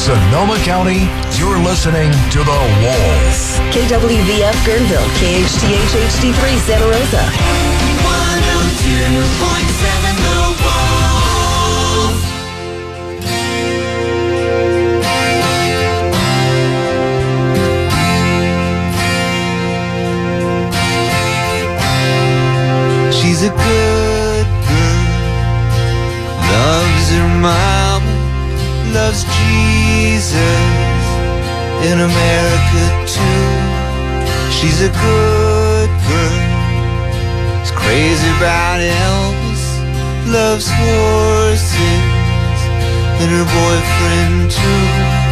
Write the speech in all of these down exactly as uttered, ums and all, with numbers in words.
Sonoma County, you're listening to The Wolf. K W V F Guerneville, K H T H H D three Santa Rosa. one oh two point seven The Wolf. She's a good girl, loves her mama, loves Jesus in America too. She's a good girl, is crazy about Elvis, loves horses and her boyfriend too.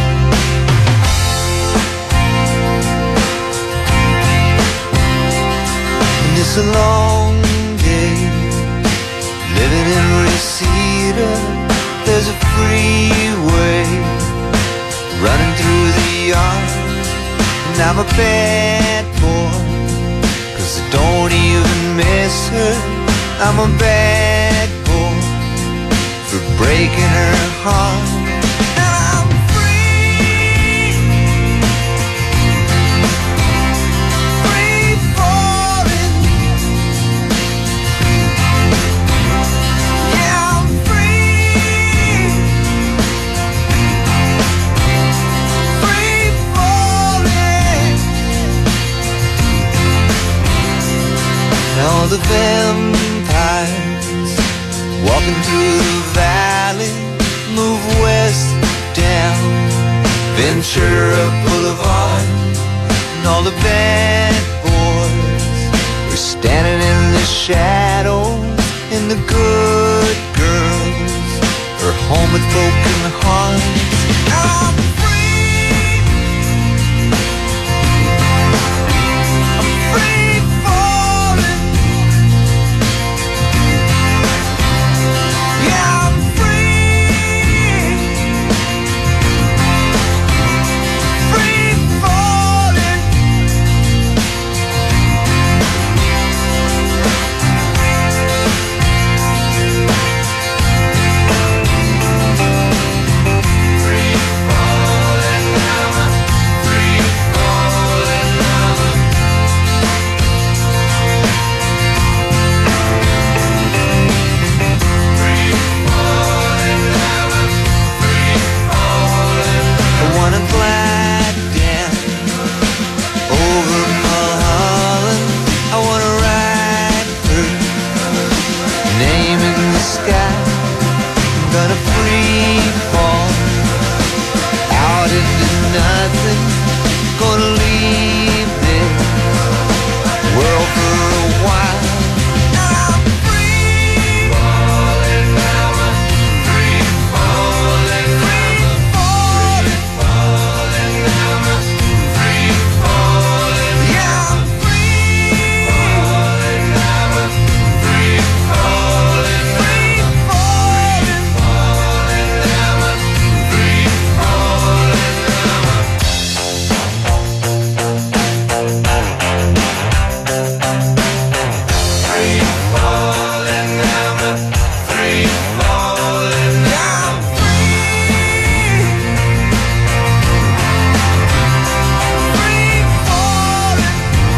And it's a long day living in Reseda. There's a freeway running through the yard, and I'm a bad boy, 'cause I don't even miss her. I'm a bad boy for breaking her heart. And I'm free, free falling. Yeah, I'm free, free falling. Now the vampires walking through the valley move west down Ventura Boulevard, and all the bad boys are standing in the shadows, and the good girls are home with broken hearts. I'm free, I'm free falling. Yeah, I'm free, free falling. Free falling now, free falling now. Free falling now, free falling. I wanna glide down over Mulholland. I wanna write her name in the sky. I'm gonna free fall out into nothing. Gonna leave this world for a while. I'm free falling now, free falling, free falling, falling now, free falling. Yeah, I'm free falling now, free falling, free falling, falling now, free falling now. Free falling now, free falling now. Free falling.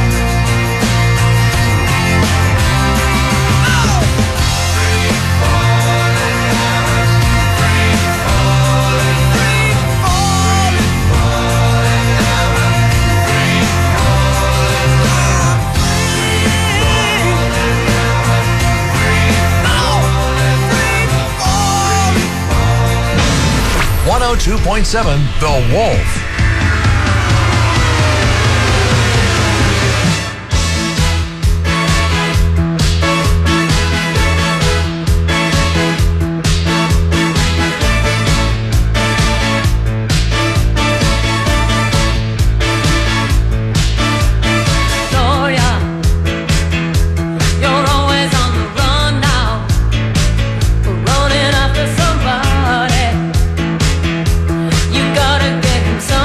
Free falling now, free falling, free falling, falling now, free falling now. one oh two point seven The Wolf. Gloria, you're always on the run now, running after somebody. You gotta get him some.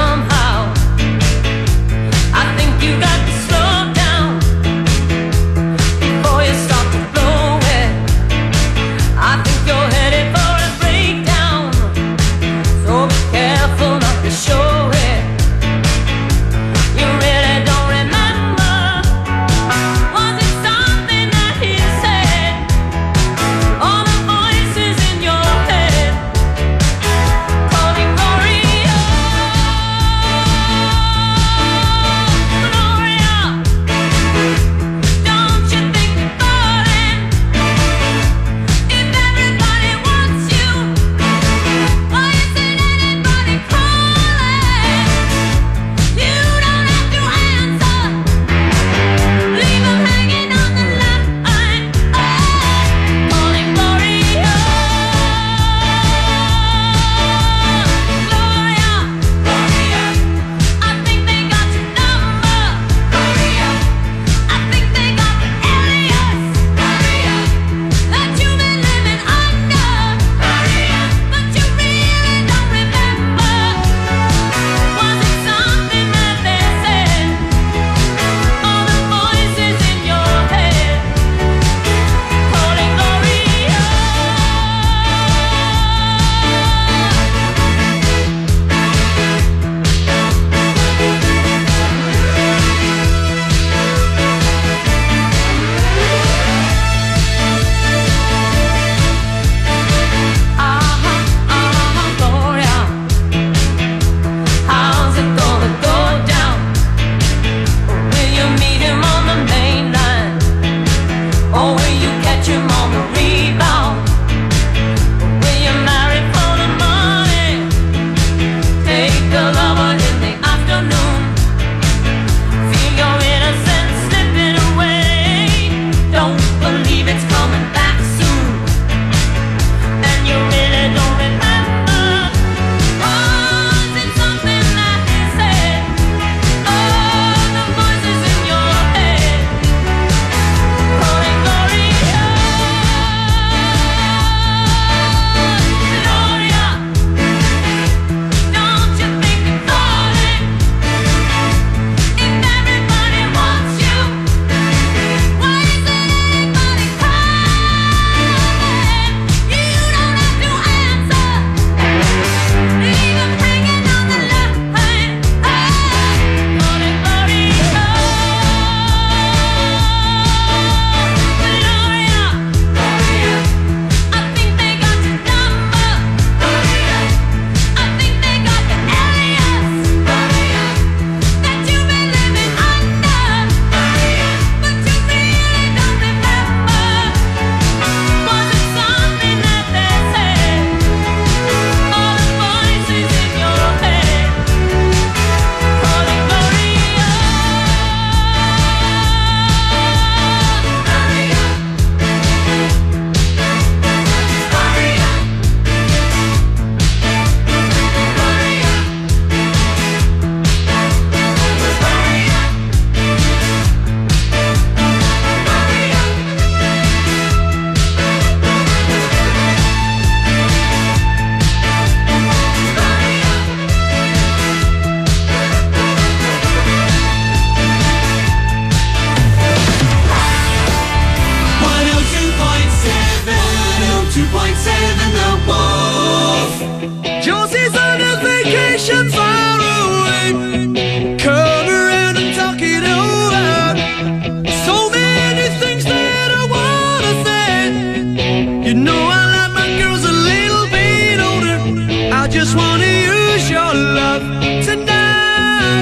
just wanna use your love tonight.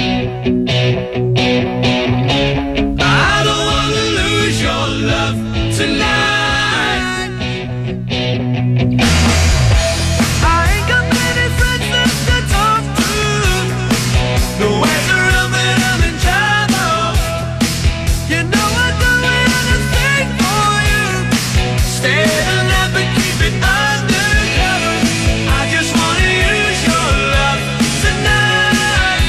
I don't wanna lose your love tonight. I ain't got many friends left to talk to. Nowhere to run when I'm in trouble. You know I'd do anything for you. Stay the night but keep it undercover. I just wanna use your love tonight.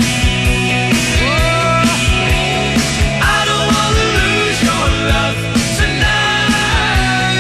Oh, I don't wanna lose your love tonight.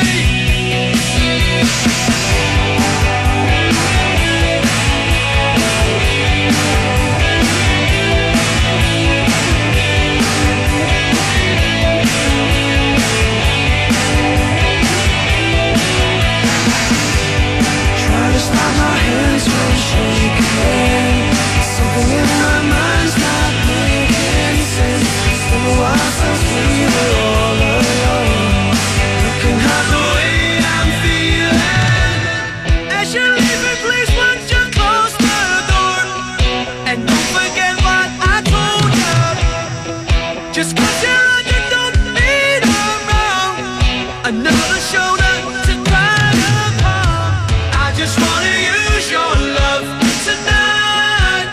Try to stop my hands from shaking. Something in my mind's not making sense. Still a while since we were all alone. You can hide the way I'm feeling. As you leave me, please won't you close the door. And don't forget what I told you. Just 'cause you're on, you don't mean I'm wrong. Another shoulder to cry upon. I just wanna use your love tonight.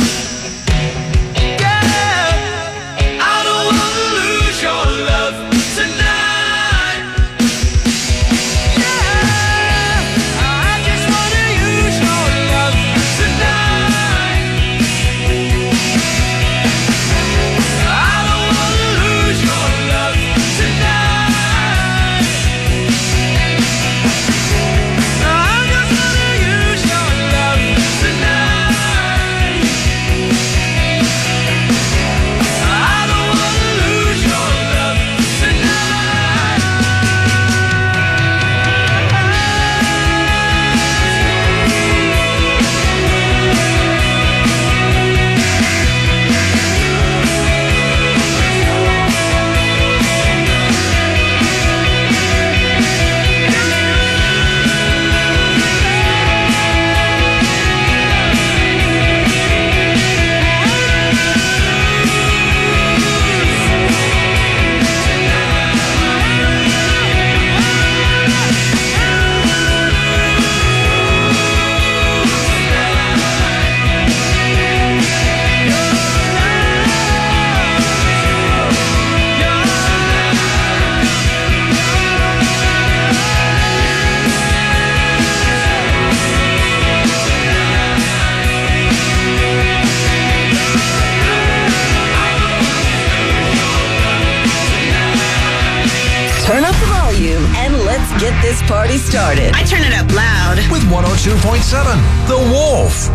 Yeah, I don't wanna lose your love tonight. Yeah, I just wanna use your love tonight. I don't wanna lose your love tonight. I just wanna use your love tonight. I don't wanna lose your love tonight. Turn up the volume and let's get this party started. I turn it up loud. With one oh two point seven, The Wolf.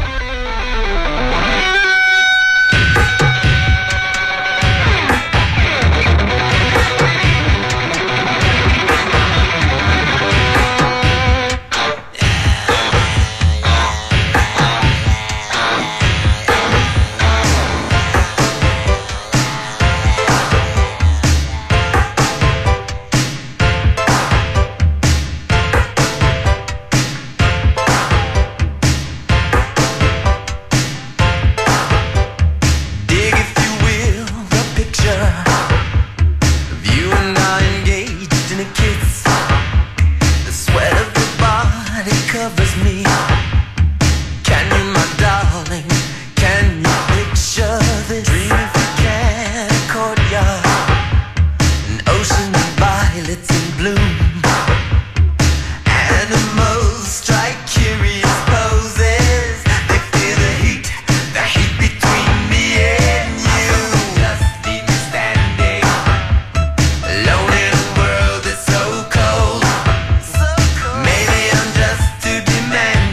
Dig, if you will, the picture of you and I engaged in a kiss. The sweat of your body covers me. Can you, my darling, can you picture this? Dream if you can, a courtyard, an ocean of violets in bloom. Animals strike curious poses. They feel the heat, the heat between me and you. Just leave me standing alone in a world that's so cold. Maybe I'm just too demanding.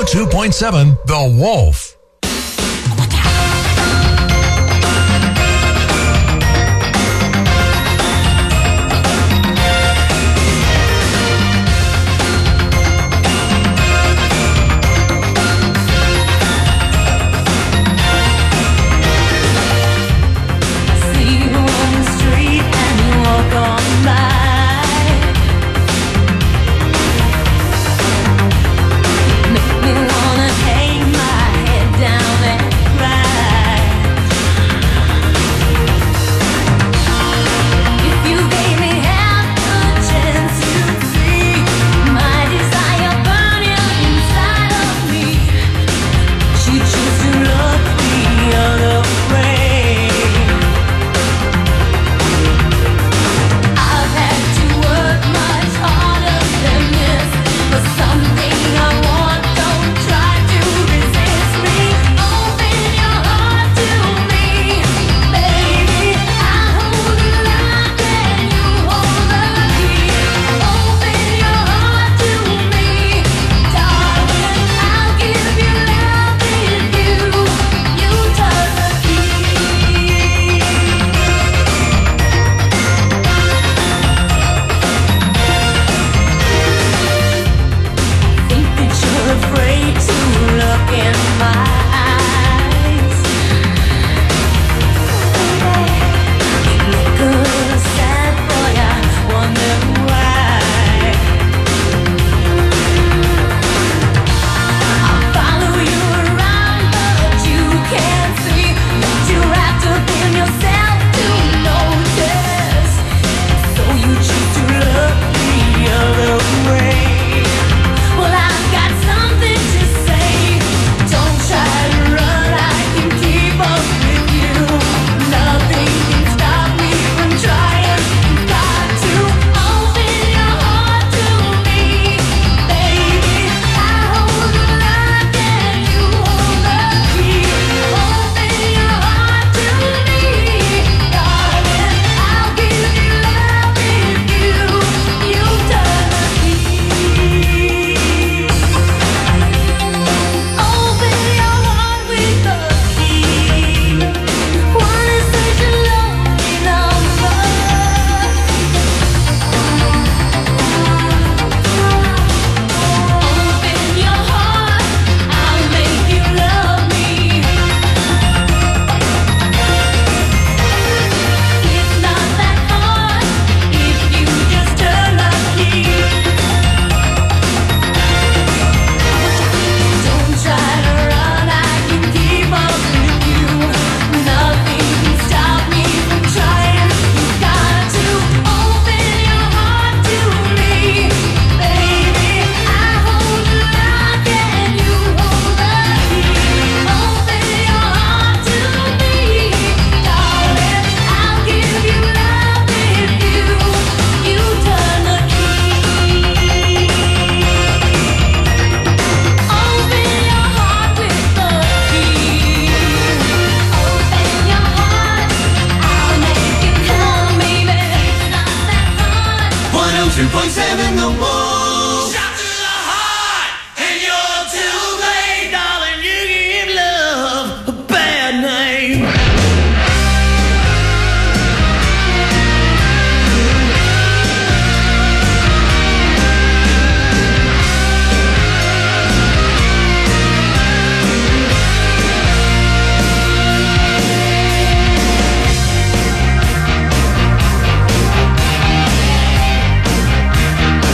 two point seven The Wolf. See you on the street and you walk on by. Make me wanna hang my head down and cry. If you gave me half a chance, you'd see my desire burning inside of me. She chose to look the other way. I've had to work much harder than this for something I want. Don't try to resist me. Open your heart to me, baby. I hold the lock and you hold the key. Open your heart to me, darling. I'll give you love if you you turn the key. Think that you're afraid to look in my eyes. You look a sad boy, I wonder why. I'll follow you around, but you can't see that you're wrapped up in yourself to notice. So you choose to look the other way. Well, I've got something to say. Don't try to run, I can keep up with you. Nothing can stop me from trying. You got to open your heart to me, baby. I hold the lock and you hold the key. Open your heart to me, darling. I'll give you love if you you turn the key. Open your heart with the key. One is such a lonely number. Open your heart, I'll make you love me. It's not that hard if you just turn the key. Don't try to run, I can keep up with you. Nothing can stop me from trying. You got to open your heart to me, baby. I hold the lock and you hold the key. Open your heart to me, darling. I'll give you love if you you turn the key. Open your heart with the key. Open your heart, I'll make you come, baby. It's not that hard. one oh two point seven The Wolf. Shot to the heart, and you're too late, darling. You give love a bad name. Open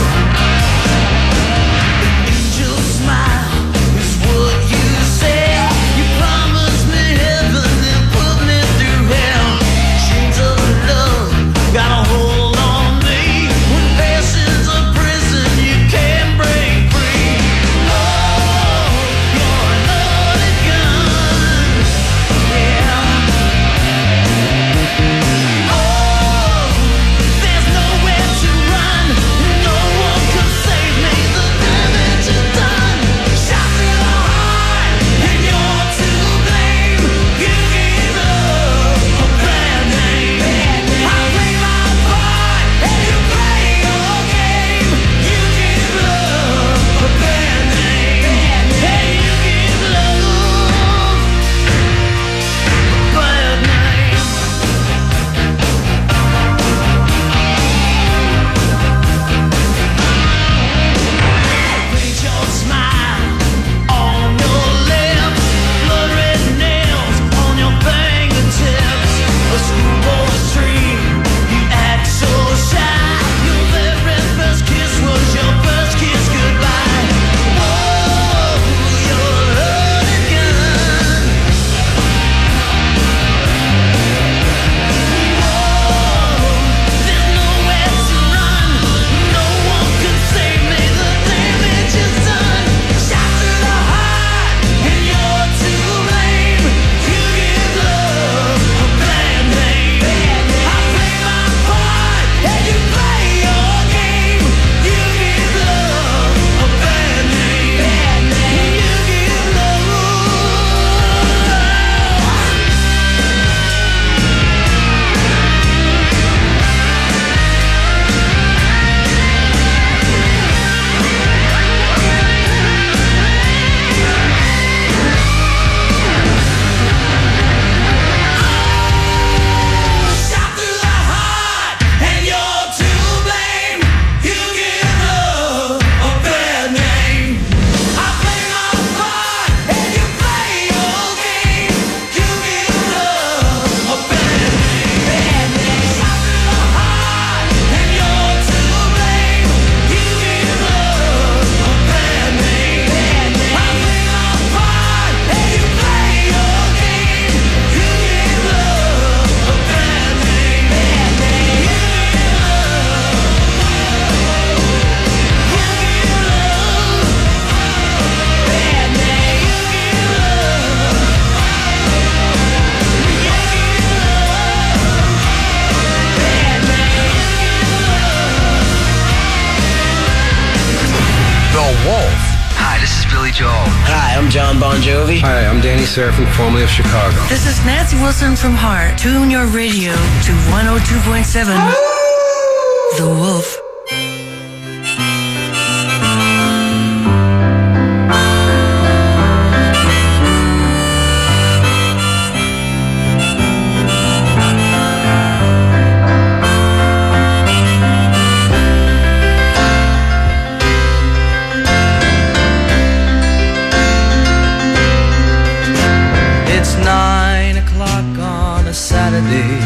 Wolf. Hi, this is Billy Joel. Hi, I'm John Bon Jovi. Hi, I'm Danny Serafin, formerly of Chicago. This is Nancy Wilson from Heart. Tune your radio to one oh two point seven The Wolf. Nine o'clock on a Saturday,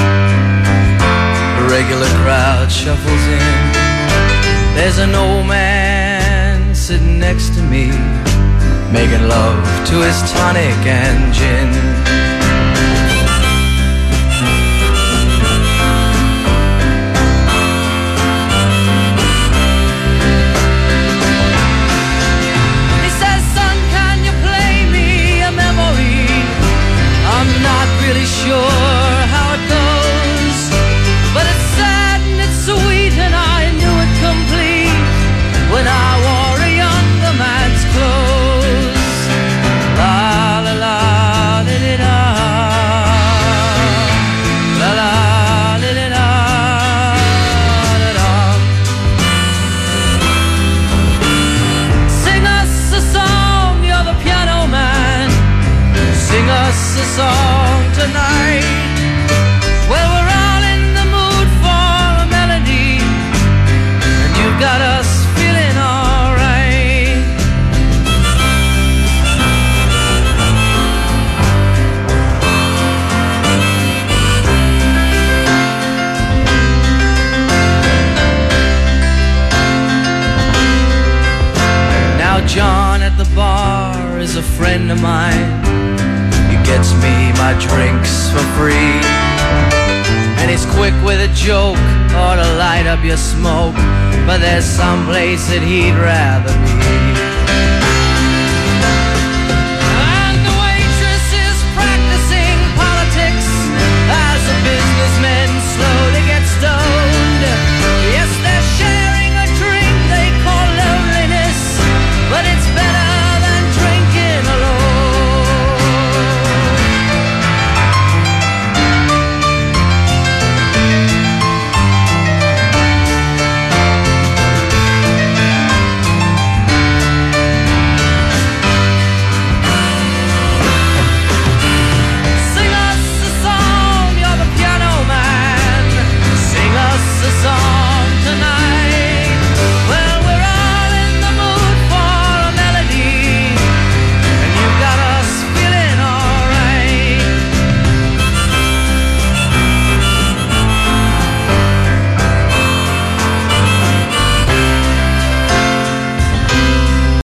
the regular crowd shuffles in. There's an old man sitting next to me, making love to his tonic and gin. He says, son, can you play me a memory? I'm not really sure how it goes, but it's sad and it's sweet, and I knew it complete when I wore a younger man's clothes. La la la li li la, la la li li la, la la. Sing us a song, you're the piano man. Sing us a song tonight. Well, we're all in the mood for a melody, and you've got us feeling alright. Now John at the bar is a friend of mine. Gets me my drinks for free, and he's quick with a joke or to light up your smoke, but there's some place that he'd rather be.